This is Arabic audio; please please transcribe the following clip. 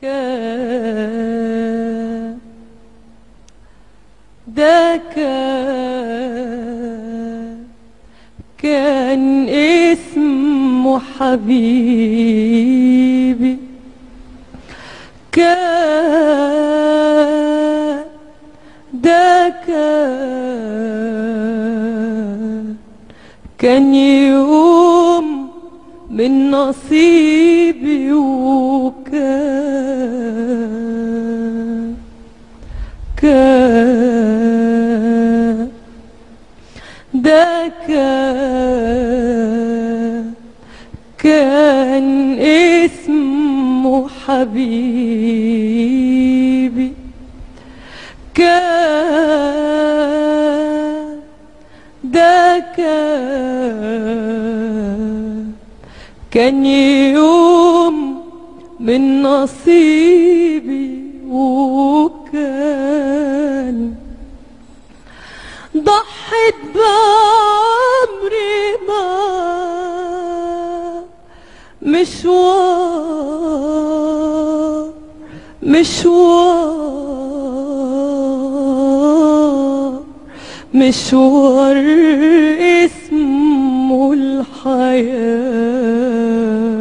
كان ده كان اسمه حبيبي، كان ده كان يوم من نصيبي، وكان ده كان اسمه حبيبي، كان ده كان يوم من نصيبي، وكان ضحت بعمري ما مشوار اسمه الحياة.